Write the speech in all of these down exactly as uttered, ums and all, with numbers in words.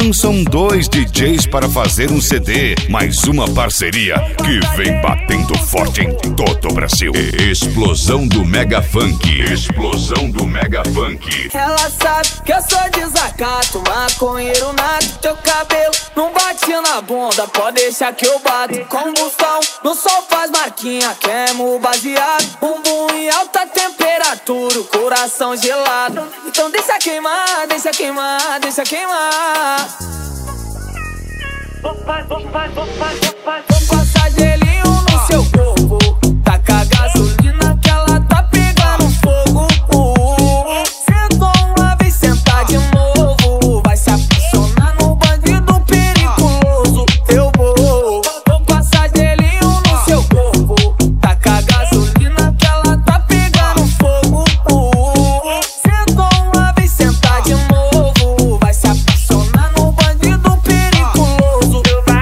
Não são dois D Js para fazer um C D, mas uma parceria que vem batendo forte em todo o Brasil. Explosão do Mega Funk. Explosão do Mega Funk. Ela sabe que eu sou desacato, maconheiro nato. Teu cabelo não bate na bunda, pode deixar que eu bato. Combustão, no sol faz marquinha, queimo baseado. Bumbum em alta temperatura, o coração gelado. Então deixa queimar, deixa queimar, deixa queimar. Vou passar gelinho no seu corpo, taca gasolina que ela tá pegando fogo. Sentou uma vez, sentar de novo, vai se apaixonar no bandido perigoso. Eu vou, vou passar gelinho no seu corpo, taca gasolina que ela tá pegando fogo. Sentou uma vez, sentar de novo, vai se apaixonar no bandido perigoso.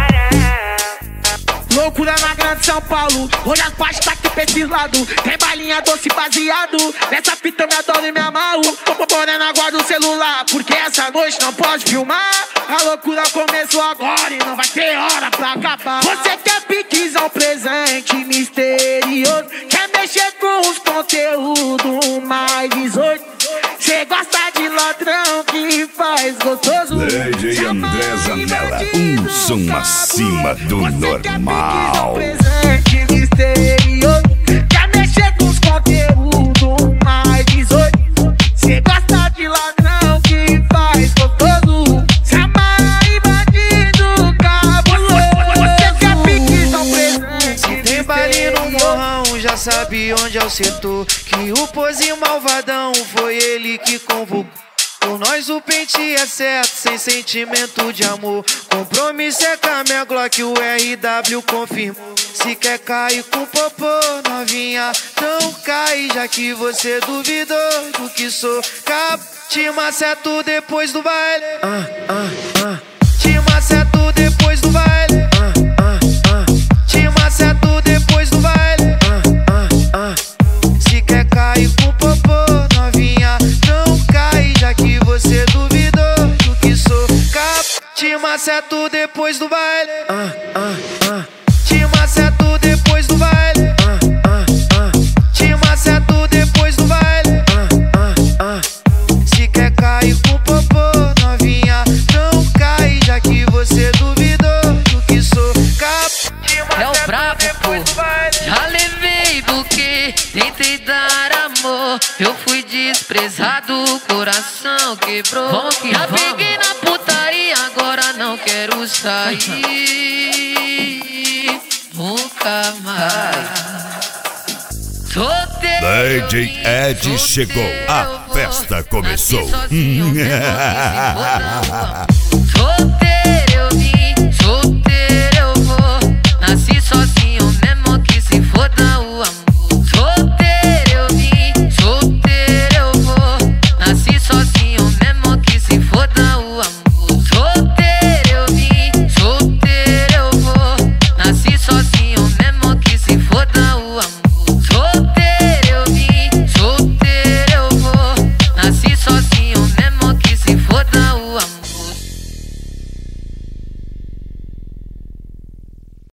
Loucura na grande São Paulo, hoje as partes tá aqui pra esse lado. Tem balinha doce baseado, nessa fita eu me adoro e me amarro. Morena, guarda o celular, porque essa noite não pode filmar. A loucura começou agora e não vai ter hora pra acabar. Você quer piquezão, presente misterioso, quer mexer com os conteúdos mais dezoito. Cê gosta de ladrão que faz gostoso. D J André Zanella, um som acima do normal. Presente misterioso, quer mexer com os conteúdos mais dezoito. Cê gosta de ladrão que faz gostoso, se amarra e bandido cabuloso. Você quer piquezão presente. Se tem baile no morrão, já sabe onde é o setor. Que o pozinho malvadão foi ele que convocou. Por nós o pente é certo, sem sentimento de amor. Compromisso é com a minha Glock, o R W confirmou. Se quer cair com popô, novinha, então cai. Já que você duvidou do que sou, cap, te maceto depois do baile. Ah, ah, ah. Te maceto depois do baile. Ah, ah, ah. Te maceto depois do baile. Ah, ah, ah. Se quer cair com popô, novinha, não cai. Já que você duvidou do que sou, cap, te maceto depois do baile. Ah, ah, ah. Te maceto depois do baile. Ah, ah, ah. Te maceto depois do baile. Ah, ah, ah. Se quer cair com popô, novinha, não cai. Já que você duvidou do que sou, cap, te maceto é o brabo, depois do baile. Já levei buquê, tentei dar amor, eu fui desprezado, coração quebrou. Vamos que já vamos. Peguei na putaria, agora não quero sair nunca mais. Solteiro, D J Ed chegou, a festa começou. Solteiro.